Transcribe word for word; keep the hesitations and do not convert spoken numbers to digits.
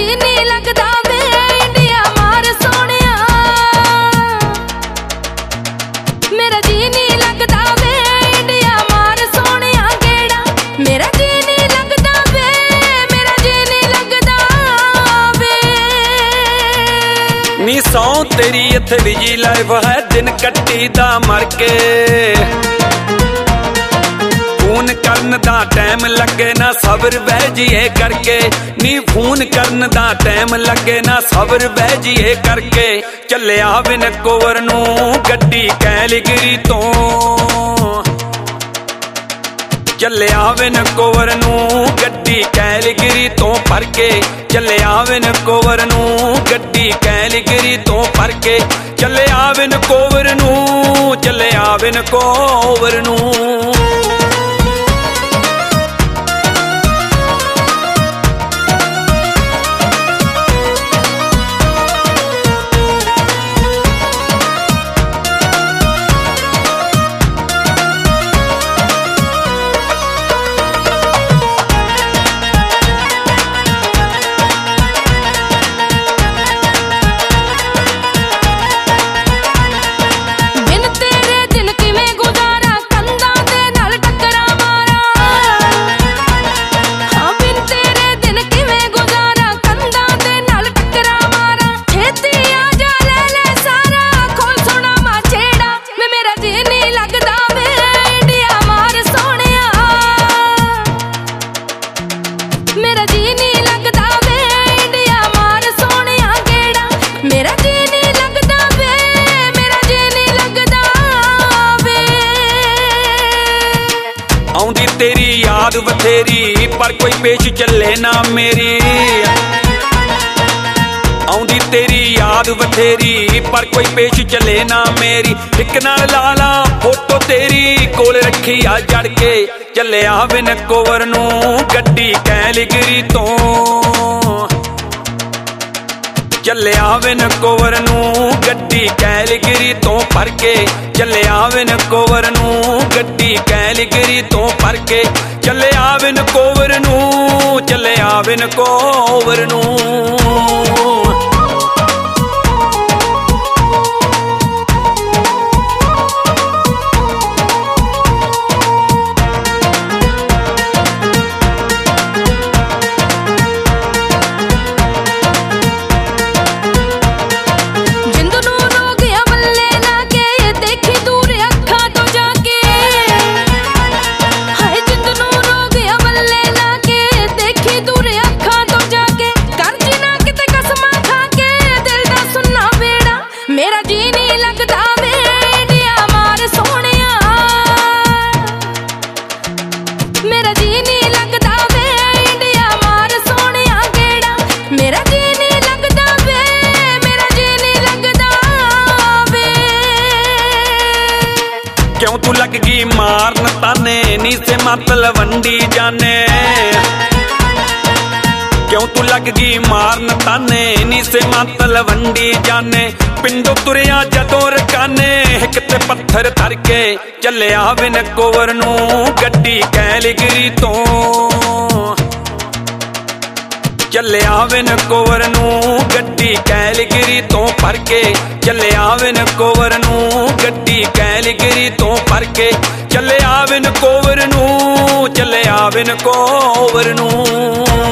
नहीं लगदा वे इंडिया मार सोनिया, मेरा जी नहीं लगदा वे इंडिया मार सोनिया गेड़ा, मेरा जी नहीं लगदा वे, मेरा जी नहीं लगदा वे। नी सौ तेरी इत्थे बिजी लाइफ है दिन कट्टी दा मर के, फोन करन दा टाइम लगे ना सबर बह जिए करके, नी फोन करन दा टाइम लगे ना सबर बह जिए करके। चलिया बिन कोवर नू गड्डी कैलगरी तो, चलिया बिन कोवर नू गड्डी कैलगरी तो भर के, चलिया बिन कोवर नू गड्डी कैलगरी तो भर के, चलिया बिन कोवर नू, चलिया बिन कोवर नू। मेरा जी नहीं लगदा वे इंडिया मार सोनिया गेड़ा, मेरा जी नहीं लगदा वे, मेरा जी नहीं लगदा वे। आउंदी तेरी याद बथेरी पर कोई पेश चले ना मेरी, आउंदी तेरी याद बथेरी पर कोई पेश चले ना मेरी। एक नाल लाला फोटो तेरी कोल रखी आ जड़ के, चलिया बिन कोवर नू गड्डी कैलगरी तो, चलिया बिन कोवर नू गड्डी कैलगरी तो भर के, चलिया बिन कोवर नू गड्डी कैलगरी तो भर के, चलिया बिन कोवर नू, चलिया बिन कोवर नू। मेरा जी नहीं लगदा वे इंडिया मार सोनिया, मेरा जी नहीं लगदा वे इंडिया मार सोनिया गेड़ा, मेरा जी नहीं लगदा वे, मेरा जी नहीं लगदा वे। क्यों तू लग गई मारन ताने नी से मतलब वंडी जाने, क्यों तू लग गई मारन ताने नी से मतलब वंडी जाने। पिंडो तुरिया जदों रकाने हिक ते पत्थर धर के, चलिया बिन कोवर नू गड्डी कैलगरी तो, चलिया बिन कोवर नू गड्डी कैलगरी तो भर के, चलिया बिन कोवर नू गड्डी कैलगरी तो भर के, चलिया बिन कोवर नू, चलिया बिन कोवर नू।